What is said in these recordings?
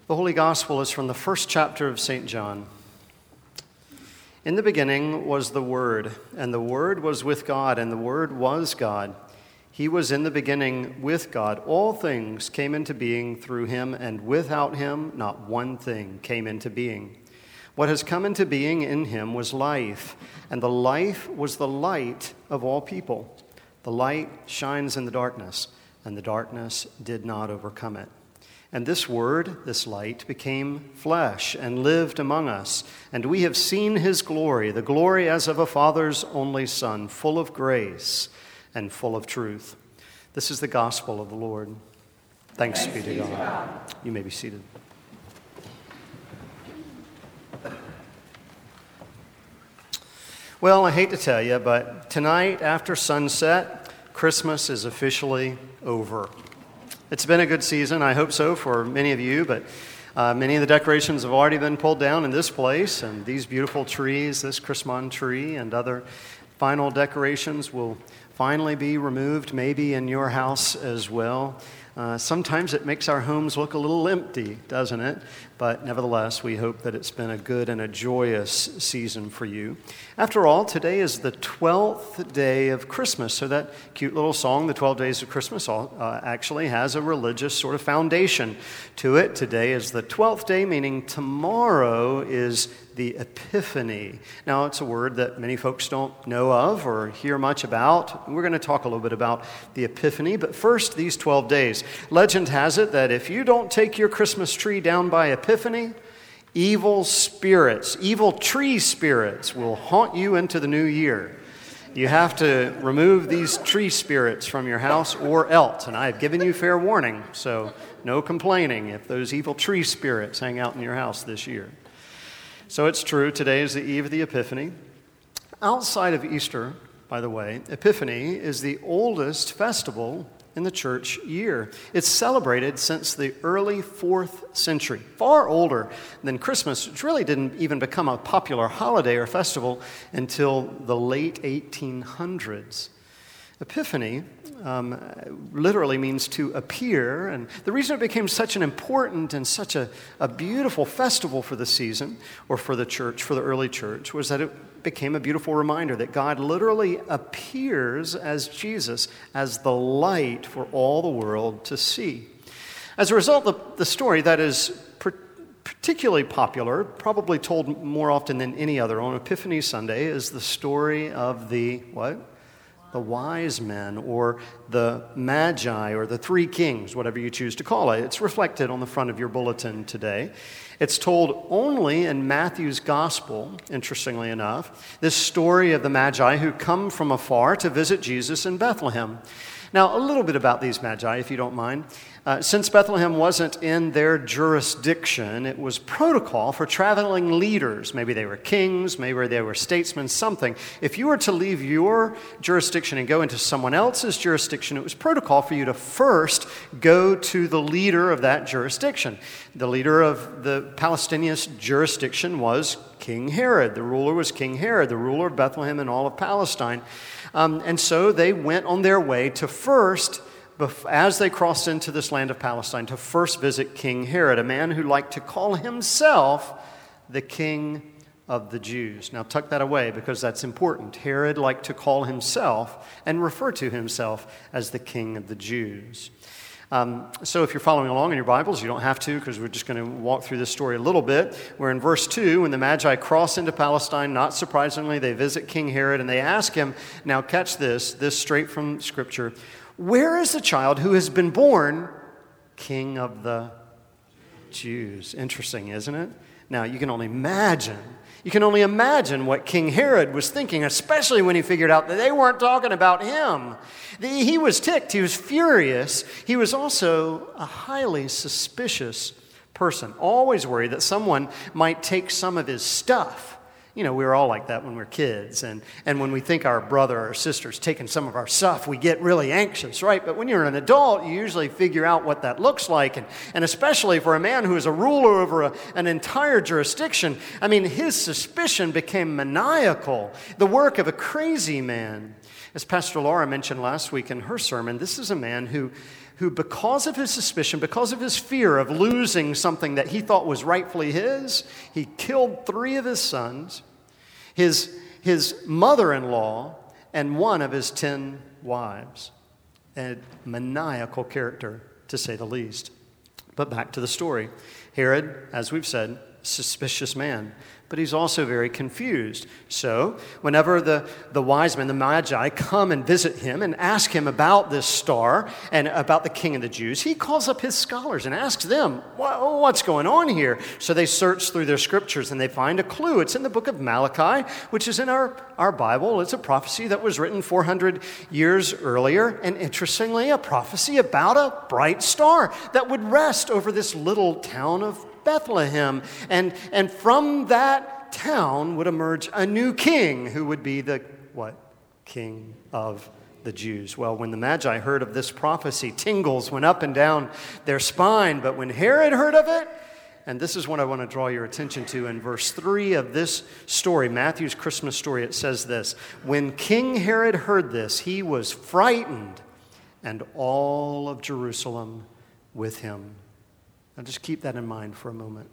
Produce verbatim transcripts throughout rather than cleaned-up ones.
The Holy Gospel is from the first chapter of Saint John. In the beginning was the Word, and the Word was with God, and the Word was God. He was in the beginning with God. All things came into being through him, and without him not one thing came into being. What has come into being in him was life, and the life was the light of all people. The light shines in the darkness, and the darkness did not overcome it. And this Word, this light, became flesh and lived among us. And we have seen his glory, the glory as of a Father's only Son, full of grace and full of truth. This is the gospel of the Lord. Thanks, Thanks be to God. God. You may be seated. Well, I hate to tell you, but tonight after sunset, Christmas is officially over. It's been a good season, I hope so, for many of you, but uh, many of the decorations have already been pulled down in this place, and these beautiful trees, this Chrismon tree, and other final decorations will finally be removed, maybe in your house as well. Uh, sometimes it makes our homes look a little empty, doesn't it? But nevertheless, we hope that it's been a good and a joyous season for you. After all, today is the twelfth day of Christmas. So that cute little song, The twelve Days of Christmas, uh, actually has a religious sort of foundation to it. Today is the twelfth day, meaning tomorrow is the Epiphany. Now, it's a word that many folks don't know of or hear much about. We're going to talk a little bit about the Epiphany, but first, these twelve days. Legend has it that if you don't take your Christmas tree down by Epiphany, evil spirits, evil tree spirits will haunt you into the new year. You have to remove these tree spirits from your house or else, and I have given you fair warning, so no complaining if those evil tree spirits hang out in your house this year. So it's true, today is the eve of the Epiphany. Outside of Easter, by the way, Epiphany is the oldest festival in the church year. It's celebrated since the early fourth century, far older than Christmas, which really didn't even become a popular holiday or festival until the late eighteen hundreds. Epiphany um, literally means to appear, and the reason it became such an important and such a, a beautiful festival for the season, or for the church, for the early church, was that it became a beautiful reminder that God literally appears as Jesus, as the light for all the world to see. As a result, the, the story that is per, particularly popular, probably told more often than any other on Epiphany Sunday, is the story of the, what? The wise men, or the magi, or the three kings, whatever you choose to call it. It's reflected on the front of your bulletin today. It's told only in Matthew's gospel, interestingly enough, this story of the magi who come from afar to visit Jesus in Bethlehem. Now, a little bit about these magi, if you don't mind. Uh, since Bethlehem wasn't in their jurisdiction, it was protocol for traveling leaders. Maybe they were kings, maybe they were statesmen, something. If you were to leave your jurisdiction and go into someone else's jurisdiction, it was protocol for you to first go to the leader of that jurisdiction. The leader of the Palestinian jurisdiction was King Herod. The ruler was King Herod, the ruler of Bethlehem and all of Palestine. Um, and so they went on their way to first, as they crossed into this land of Palestine, to first visit King Herod, a man who liked to call himself the King of the Jews. Now tuck that away because that's important. Herod liked to call himself and refer to himself as the King of the Jews. Um, so if you're following along in your Bibles, you don't have to because we're just going to walk through this story a little bit. We're in verse two, when the Magi cross into Palestine, not surprisingly, they visit King Herod and they ask him, now catch this, this straight from Scripture, where is the child who has been born King of the Jews? Interesting, isn't it? Now, you can only imagine. You can only imagine what King Herod was thinking, especially when he figured out that they weren't talking about him. He was ticked. He was furious. He was also a highly suspicious person, always worried that someone might take some of his stuff. You know, we were all like that when we were kids. And, and when we think our brother or sister's taking some of our stuff, we get really anxious, right? But when you're an adult, you usually figure out what that looks like. And, and especially for a man who is a ruler over a, an entire jurisdiction, I mean, his suspicion became maniacal, the work of a crazy man. As Pastor Laura mentioned last week in her sermon, this is a man who, who because of his suspicion, because of his fear of losing something that he thought was rightfully his, he killed three of his sons, his, his mother-in-law, and one of his ten wives. A maniacal character, to say the least. But back to the story. Herod, as we've said, suspicious man, but he's also very confused. So whenever the, the wise men, the Magi, come and visit him and ask him about this star and about the King of the Jews, he calls up his scholars and asks them, what's going on here? So they search through their scriptures and they find a clue. It's in the book of Malachi, which is in our, our Bible. It's a prophecy that was written four hundred years earlier, and interestingly, a prophecy about a bright star that would rest over this little town of Bethlehem, and, and from that town would emerge a new king who would be the, what? King of the Jews. Well, when the Magi heard of this prophecy, tingles went up and down their spine, but when Herod heard of it, and this is what I want to draw your attention to in verse three of this story, Matthew's Christmas story, it says this: when King Herod heard this, he was frightened, and all of Jerusalem with him. Now just keep that in mind for a moment.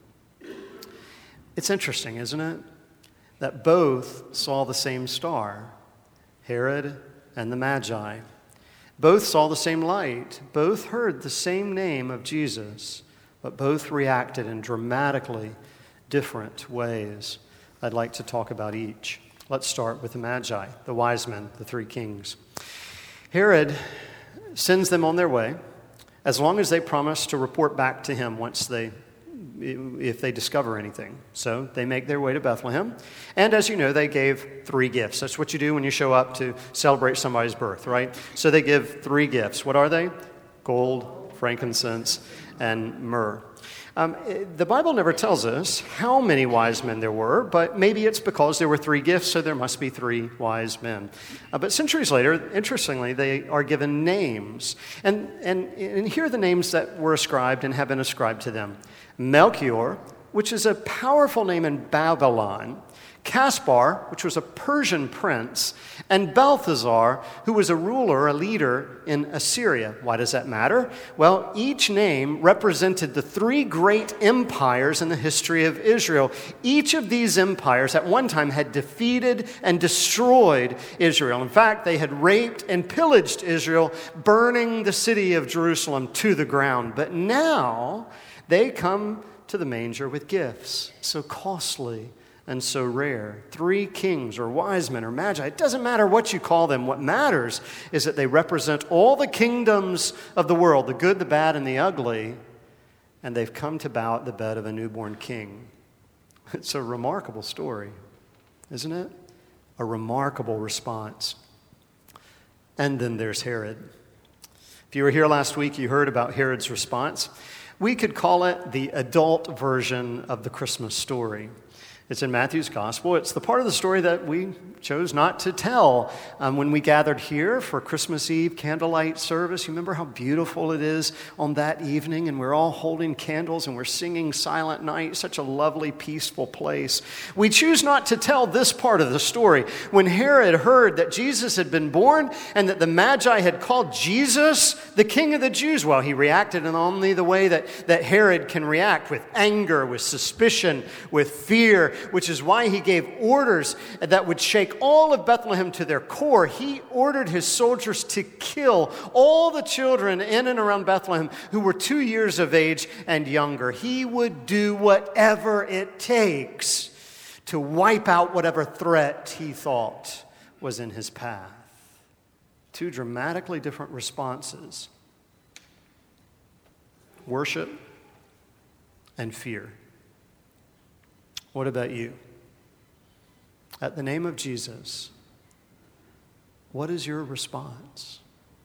It's interesting, isn't it, that both saw the same star, Herod and the Magi. Both saw the same light. Both heard the same name of Jesus, but both reacted in dramatically different ways. I'd like to talk about each. Let's start with the Magi, the wise men, the three kings. Herod sends them on their way, as long as they promise to report back to him once they, if they discover anything. So they make their way to Bethlehem. And as you know, they gave three gifts. That's what you do when you show up to celebrate somebody's birth, right? So they give three gifts. What are they? Gold, frankincense, and myrrh. Um, the Bible never tells us how many wise men there were, but maybe it's because there were three gifts, so there must be three wise men. Uh, but centuries later, interestingly, they are given names. And, and, and here are the names that were ascribed and have been ascribed to them. Melchior, which is a powerful name in Babylon. Caspar, which was a Persian prince, and Balthazar, who was a ruler, a leader in Assyria. Why does that matter? Well, each name represented the three great empires in the history of Israel. Each of these empires at one time had defeated and destroyed Israel. In fact, they had raped and pillaged Israel, burning the city of Jerusalem to the ground. But now they come to the manger with gifts so costly and so rare. Three kings or wise men or magi. It doesn't matter what you call them. What matters is that they represent all the kingdoms of the world, the good, the bad, and the ugly, and they've come to bow at the bed of a newborn king. It's a remarkable story, isn't it? A remarkable response. And then there's Herod. If you were here last week, you heard about Herod's response. We could call it the adult version of the Christmas story. It's in Matthew's Gospel. It's the part of the story that we chose not to tell um, when we gathered here for Christmas Eve candlelight service. You remember how beautiful it is on that evening, and we're all holding candles and we're singing Silent Night, such a lovely, peaceful place. We choose not to tell this part of the story. When Herod heard that Jesus had been born and that the Magi had called Jesus the King of the Jews, well, he reacted in only the way that, that Herod can react, with anger, with suspicion, with fear, which is why he gave orders that would shake all of Bethlehem to their core. He ordered his soldiers to kill all the children in and around Bethlehem who were two years of age and younger. He would do whatever it takes to wipe out whatever threat he thought was in his path. Two dramatically different responses: worship and fear. What about you? At the name of Jesus, what is your response?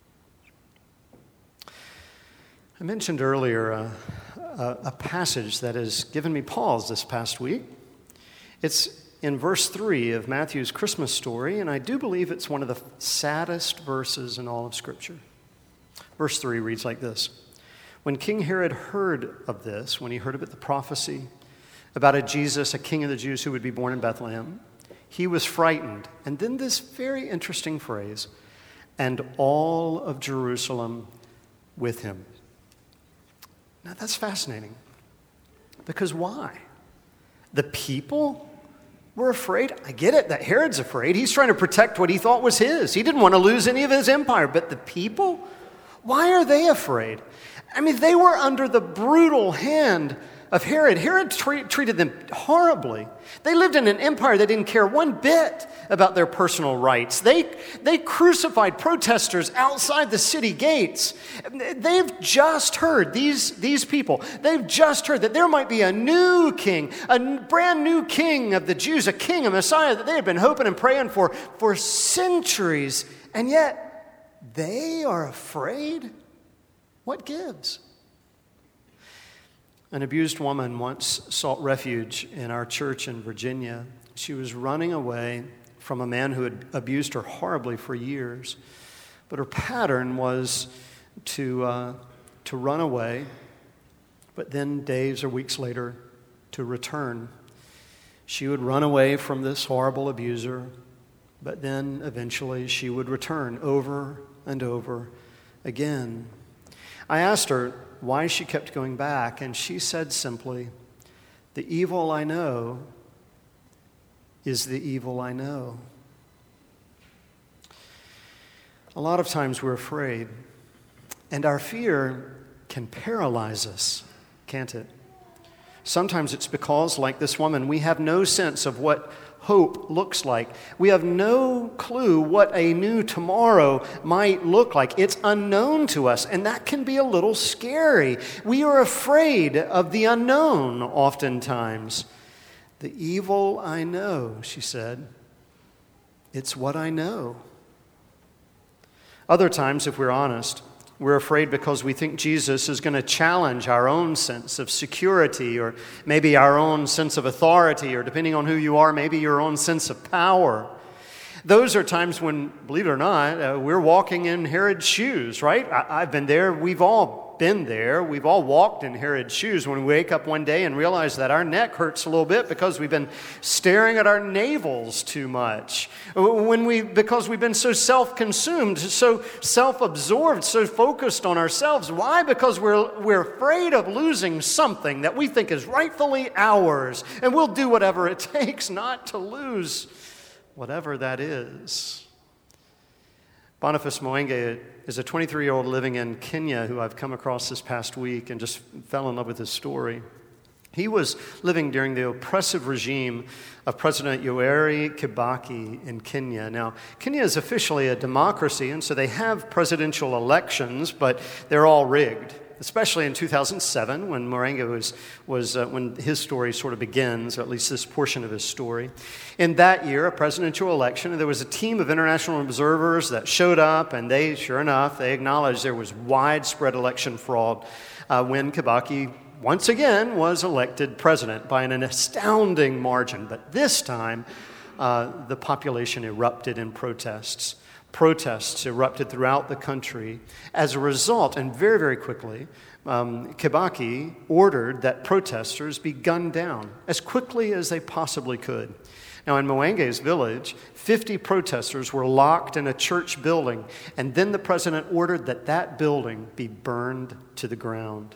I mentioned earlier a, a, a passage that has given me pause this past week. It's in verse three of Matthew's Christmas story, and I do believe it's one of the saddest verses in all of Scripture. Verse three reads like this: When King Herod heard of this, when he heard about the prophecy about a Jesus, a king of the Jews who would be born in Bethlehem, he was frightened. And then this very interesting phrase, and all of Jerusalem with him. Now that's fascinating. Because why? The people were afraid. I get it that Herod's afraid. He's trying to protect what he thought was his. He didn't want to lose any of his empire. But the people, why are they afraid? I mean, they were under the brutal hand of Herod. Herod tre- treated them horribly. They lived in an empire that didn't care one bit about their personal rights. They, they crucified protesters outside the city gates. They've just heard, these, these people, they've just heard that there might be a new king, a brand new king of the Jews, a king, a Messiah that they had been hoping and praying for for centuries. And yet, they are afraid? What gives? An abused woman once sought refuge in our church in Virginia. She was running away from a man who had abused her horribly for years. But her pattern was to, uh, to run away, but then days or weeks later to return. She would run away from this horrible abuser, but then eventually she would return over and over again. I asked her why she kept going back, and she said simply, "The evil I know is the evil I know." A lot of times we're afraid, and our fear can paralyze us, can't it? Sometimes it's because, like this woman, we have no sense of what hope looks like. We have no clue what a new tomorrow might look like. It's unknown to us, and that can be a little scary. We are afraid of the unknown oftentimes. The evil I know, she said, it's what I know. Other times, if we're honest, we're afraid because we think Jesus is going to challenge our own sense of security, or maybe our own sense of authority, or depending on who you are, maybe your own sense of power. Those are times when, believe it or not, uh, we're walking in Herod's shoes, right? I- I've been there. We've all been there. We've all walked in Herod's shoes when we wake up one day and realize that our neck hurts a little bit because we've been staring at our navels too much. When we, because we've been so self-consumed, so self-absorbed, so focused on ourselves. Why? Because we're, we're afraid of losing something that we think is rightfully ours, and we'll do whatever it takes not to lose whatever that is. Boniface Mwenge is a twenty-three-year-old living in Kenya who I've come across this past week and just fell in love with his story. He was living during the oppressive regime of President Yoweri Kibaki in Kenya. Now, Kenya is officially a democracy, and so they have presidential elections, but they're all rigged. Especially in two thousand seven, when Mwenge was, was uh, when his story sort of begins, or at least this portion of his story. In that year, a presidential election, there was a team of international observers that showed up, and they, sure enough, they acknowledged there was widespread election fraud uh, when Kibaki once again was elected president by an astounding margin. But this time, uh, the population erupted in protests. Protests erupted throughout the country. As a result, and very, very quickly, um, Kibaki ordered that protesters be gunned down as quickly as they possibly could. Now, in Mwenge's village, fifty protesters were locked in a church building, and then the president ordered that that building be burned to the ground.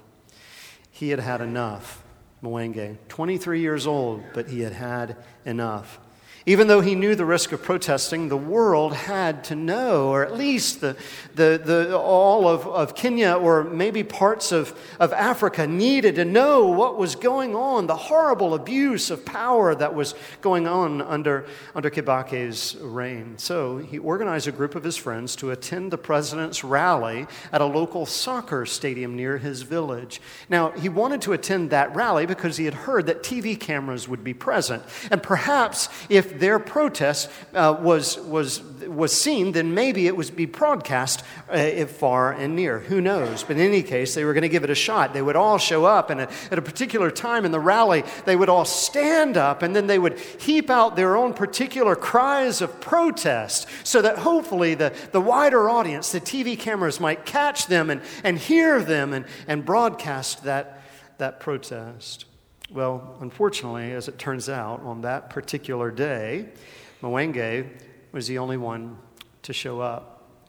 He had had enough, Mwenge, twenty-three years old, but he had had enough. Even though he knew the risk of protesting, the world had to know, or at least the, the, the, all of, of Kenya, or maybe parts of, of Africa, needed to know what was going on, the horrible abuse of power that was going on under, under Kibaki's reign. So he organized a group of his friends to attend the president's rally at a local soccer stadium near his village. Now, he wanted to attend that rally because he had heard that T V cameras would be present, and perhaps if their protest uh, was was was seen, then maybe it would be broadcast uh, far and near. Who knows? But in any case, they were going to give it a shot. They would all show up, and at a particular time in the rally, they would all stand up, and then they would heap out their own particular cries of protest, so that hopefully the, the wider audience, the T V cameras, might catch them and, and hear them and, and broadcast that, that protest. Well, unfortunately, as it turns out, on that particular day, Mwenge was the only one to show up.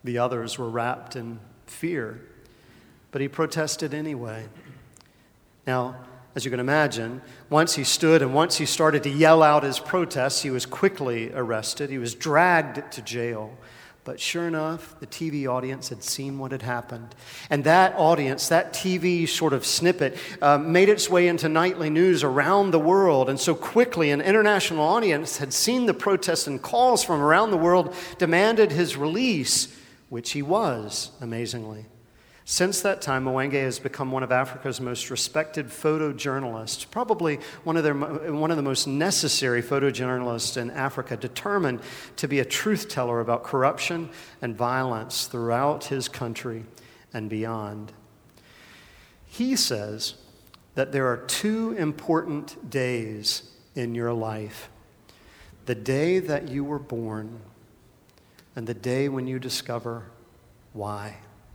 The others were wrapped in fear, but he protested anyway. Now, as you can imagine, once he stood and once he started to yell out his protests, he was quickly arrested. He was dragged to jail. But sure enough, the T V audience had seen what had happened. And that audience, that T V sort of snippet, uh, made its way into nightly news around the world. And so quickly, an international audience had seen the protests, and calls from around the world demanded his release, which he was, amazingly. Since that time, Mwenge has become one of Africa's most respected photojournalists, probably one of, their, one of the most necessary photojournalists in Africa, determined to be a truth teller about corruption and violence throughout his country and beyond. He says that there are two important days in your life: the day that you were born and the day when you discover why.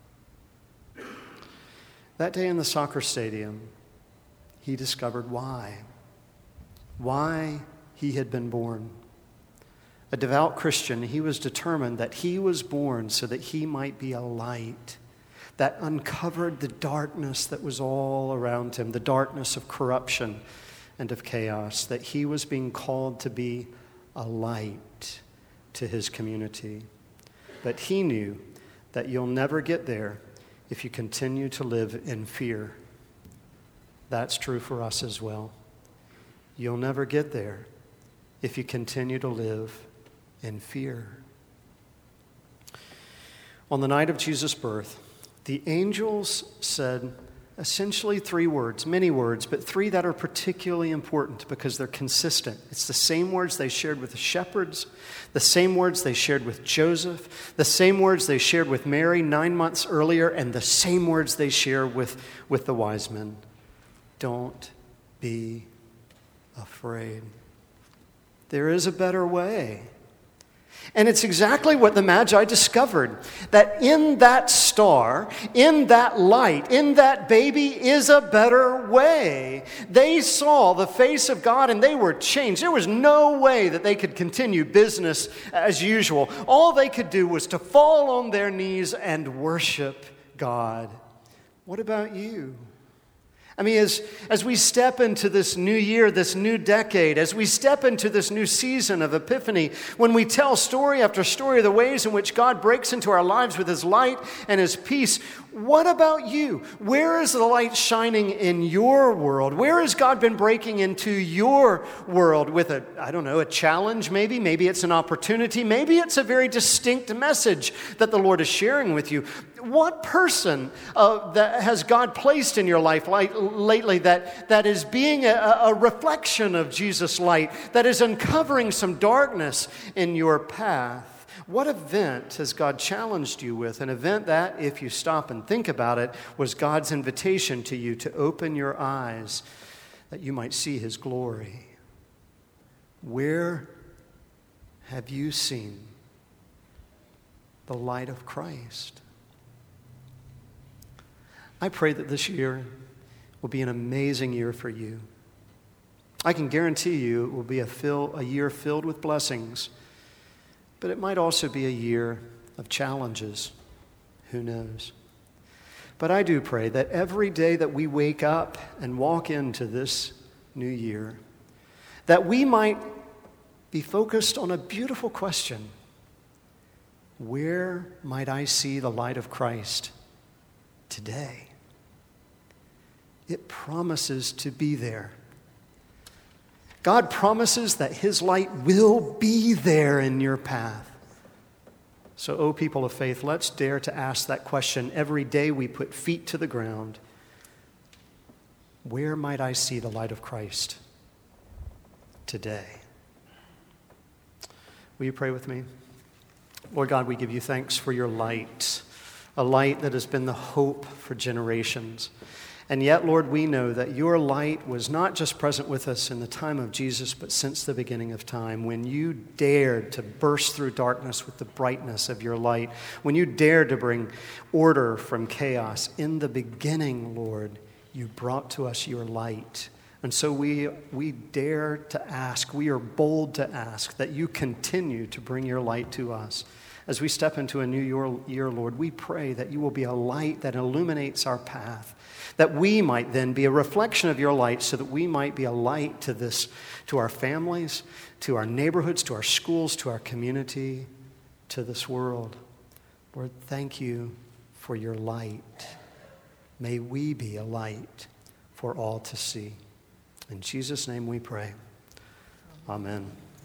That day in the soccer stadium, he discovered why. Why he had been born. A devout Christian, he was determined that he was born so that he might be a light that uncovered the darkness that was all around him, the darkness of corruption and of chaos, that he was being called to be a light to his community. But he knew that you'll never get there if you continue to live in fear. That's true for us as well. You'll never get there if you continue to live in fear. On the night of Jesus' birth, the angels said essentially three words, many words, but three that are particularly important because they're consistent. It's the same words they shared with the shepherds, the same words they shared with Joseph, the same words they shared with Mary nine months earlier, and the same words they share with, with the wise men. Don't be afraid. There is a better way. And it's exactly what the Magi discovered, that in that star, in that light, in that baby is a better way. They saw the face of God and they were changed. There was no way that they could continue business as usual. All they could do was to fall on their knees and worship God. What about you? I mean, as, as we step into this new year, this new decade, as we step into this new season of Epiphany, when we tell story after story of the ways in which God breaks into our lives with his light and his peace, what about you? Where is the light shining in your world? Where has God been breaking into your world with a, I don't know, a challenge maybe? Maybe it's an opportunity. Maybe it's a very distinct message that the Lord is sharing with you. What person uh, that has God placed in your life like, lately that, that is being a, a reflection of Jesus' light, that is uncovering some darkness in your path? What event has God challenged you with? An event that, if you stop and think about it, was God's invitation to you to open your eyes that you might see his glory. Where have you seen the light of Christ? I pray that this year will be an amazing year for you. I can guarantee you it will be a, fill, a year filled with blessings, but it might also be a year of challenges. Who knows? But I do pray that every day that we wake up and walk into this new year, that we might be focused on a beautiful question. Where might I see the light of Christ today? It promises to be there. God promises that his light will be there in your path. So, O people of faith, let's dare to ask that question every day we put feet to the ground. Where might I see the light of Christ today? Will you pray with me? Lord God, we give you thanks for your light, a light that has been the hope for generations. And yet, Lord, we know that your light was not just present with us in the time of Jesus, but since the beginning of time, when you dared to burst through darkness with the brightness of your light, when you dared to bring order from chaos. In the beginning, Lord, you brought to us your light. And so we, we dare to ask, we are bold to ask that you continue to bring your light to us. As we step into a new year, year, Lord, we pray that you will be a light that illuminates our path, that we might then be a reflection of your light so that we might be a light to this, to our families, to our neighborhoods, to our schools, to our community, to this world. Lord, thank you for your light. May we be a light for all to see. In Jesus' name we pray. Amen.